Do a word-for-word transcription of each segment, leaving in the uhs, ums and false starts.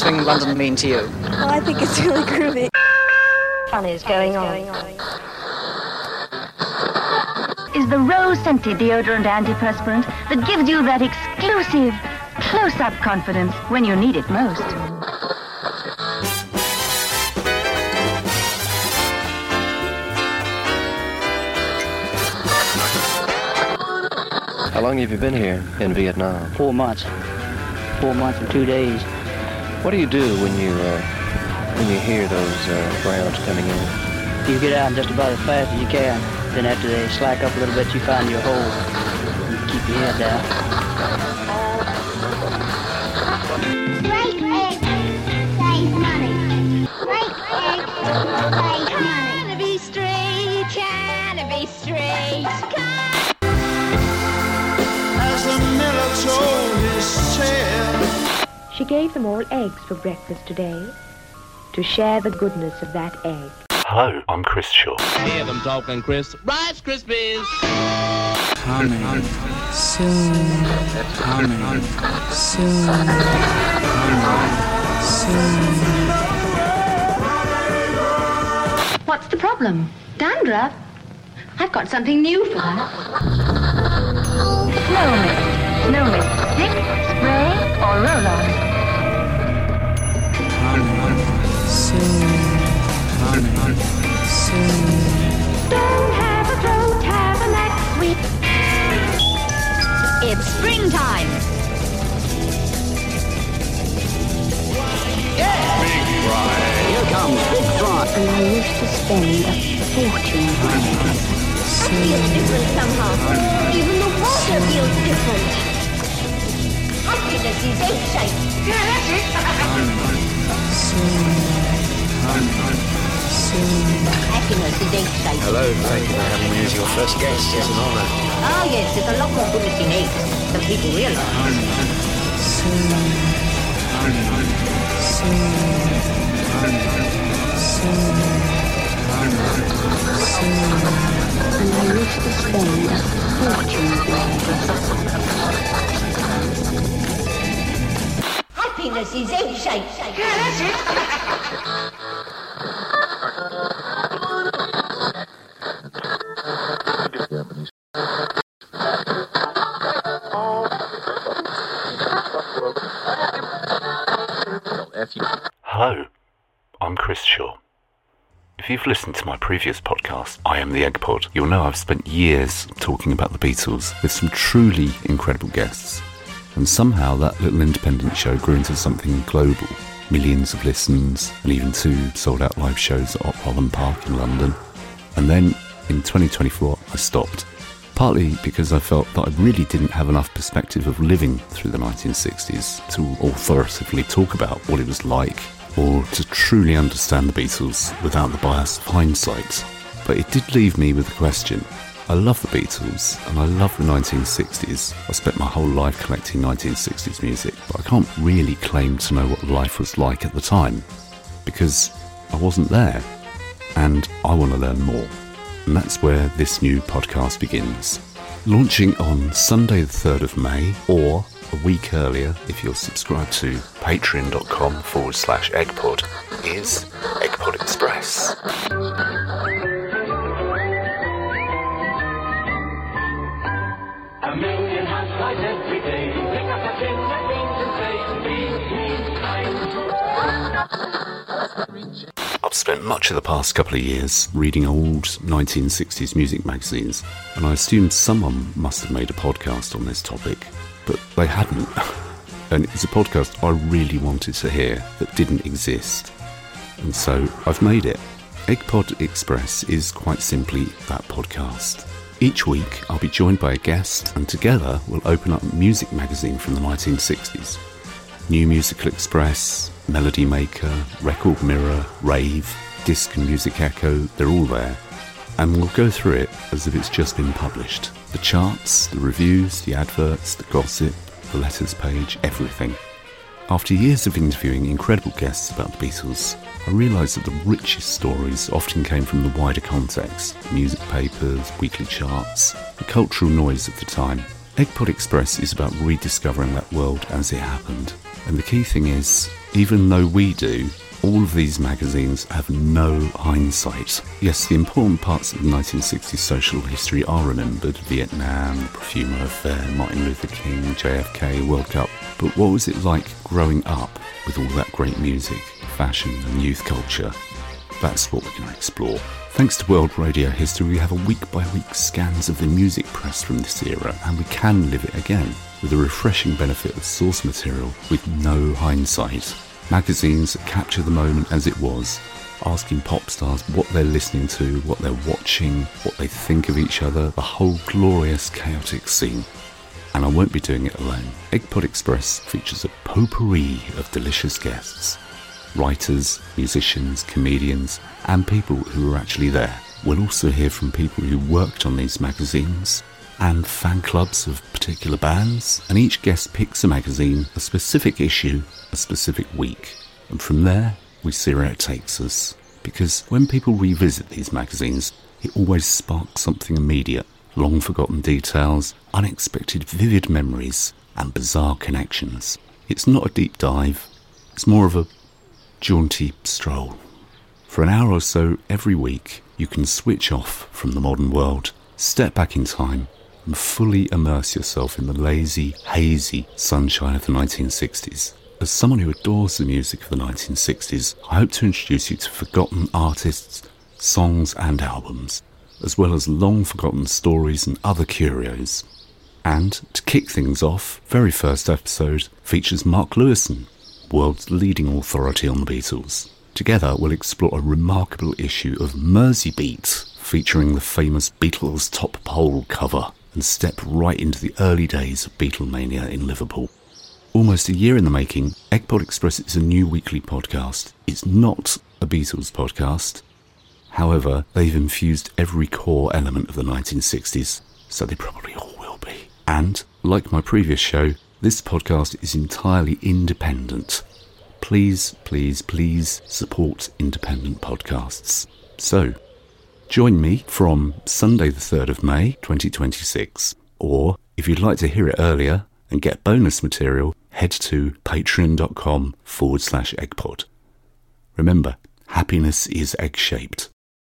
Swing London mean to you? Well, I think it's really groovy. Fun is going on. Is the rose-scented deodorant antiperspirant that gives you that exclusive close-up confidence when you need it most. How long have you been here in Vietnam? Four months. Four months and two days. What do you do when you uh, when you hear those uh, rounds coming in? You get out just about as fast as you can. Then after they slack up a little bit, you find your hole. You keep your head down. Break eggs, save money. Break eggs, save money. Trying to be straight, trying to be straight. As the miller told his tale. She gave them all eggs for breakfast today, to share the goodness of that egg. Hello, I'm Chris Shaw. Hear them talking, Chris. Rice Krispies! Coming soon. Coming soon. Coming soon. What's the problem? Dandruff? I've got something new for that. Snow mist. Snow mist. Stick, spray, or roll-on. Coming soon. Coming soon. Don't have a throat, have a neck sweep. It's springtime. Yeah! Big Fry. Here comes Big Fry. And I used to spend a fortune on it. I feel different somehow. Even the water feels different. Happiness is egg-shaped. Yeah, that's it. Happiness is egg-shaped. Hello, thank you for having me as your first guest. It's an honour. Oh yes, there's a lot more goodness in eggs than people realise. And I used to spend a fortune on Happiness is egg-shaped. Yeah, that's it. Hello, I'm Chris Shaw. If you've listened to my previous podcast, I Am the Egg Pod, you'll know I've spent years talking about the Beatles with some truly incredible guests. And somehow that little independent show grew into something global. Millions of listens, and even two sold-out live shows at Holland Park in London. And then, in twenty twenty-four, I stopped. Partly because I felt that I really didn't have enough perspective of living through the nineteen sixties to authoritatively talk about what it was like, or to truly understand the Beatles without the bias of hindsight. But it did leave me with a question. I love the Beatles, and I love the nineteen sixties. I spent my whole life collecting nineteen sixties music, but I can't really claim to know what life was like at the time, because I wasn't there, and I want to learn more. And that's where this new podcast begins. Launching on Sunday the third of May, or a week earlier if you're subscribed to patreon.com forward slash eggpod, is Eggpod Express. A million housewives every day pick up a tin and things and say, be, be kind. I've spent much of the past couple of years reading old nineteen sixties music magazines, and I assumed someone must have made a podcast on this topic, but they hadn't. And it's a podcast I really wanted to hear that didn't exist. And so I've made it. Eggpod Express is quite simply that podcast. Each week I'll be joined by a guest, and together we'll open up a music magazine from the nineteen sixties. New Musical Express, Melody Maker, Record Mirror, Rave, Disc and Music Echo, they're all there. And we'll go through it as if it's just been published. The charts, the reviews, the adverts, the gossip, the letters page, everything. After years of interviewing incredible guests about the Beatles, I realised that the richest stories often came from the wider context, music papers, weekly charts, the cultural noise of the time. Eggpod Express is about rediscovering that world as it happened. And the key thing is, even though we do, all of these magazines have no hindsight. Yes, the important parts of the nineteen sixties social history are remembered: Vietnam, the Profumo Affair, Martin Luther King, J F K, World Cup. But what was it like growing up with all that great music, fashion and youth culture? That's what we're going to explore. Thanks to World Radio History, we have a week-by-week scans of the music press from this era, and we can live it again, with the refreshing benefit of source material with no hindsight. Magazines that capture the moment as it was, asking pop stars what they're listening to, what they're watching, what they think of each other, the whole glorious, chaotic scene. And I won't be doing it alone. Eggpod Express features a potpourri of delicious guests. Writers, musicians, comedians, and people who were actually there. We'll also hear from people who worked on these magazines and fan clubs of particular bands, and each guest picks a magazine, a specific issue, a specific week. And from there, we see where it takes us. Because when people revisit these magazines, it always sparks something immediate. Long forgotten details, unexpected vivid memories, and bizarre connections. It's not a deep dive, it's more of a jaunty stroll. For an hour or so every week, you can switch off from the modern world, step back in time, and fully immerse yourself in the lazy, hazy sunshine of the nineteen sixties. As someone who adores the music of the nineteen sixties, I hope to introduce you to forgotten artists, songs and albums, as well as long-forgotten stories and other curios. And, to kick things off, very first episode features Mark Lewisohn, world's leading authority on the Beatles. Together we'll explore a remarkable issue of Merseybeat, featuring the famous Beatles Top Pole cover, and step right into the early days of Beatlemania in Liverpool. Almost a year in the making, Eggpod Express is a new weekly podcast. It's not a Beatles podcast. However, they've infused every core element of the nineteen sixties, so they probably all will be. And, like my previous show, this podcast is entirely independent. Please, please, please support independent podcasts. So, join me from Sunday the third of May twenty twenty-six. Or, if you'd like to hear it earlier and get bonus material, head to patreon.com forward slash eggpod. Remember, happiness is egg-shaped.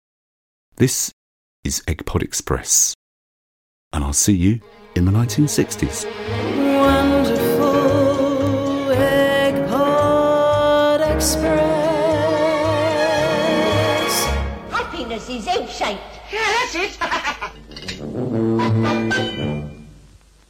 This is Eggpod Express, and I'll see you in the nineteen sixties. Wonderful Eggpod Express. Happiness is egg-shaped. Yeah, that's it.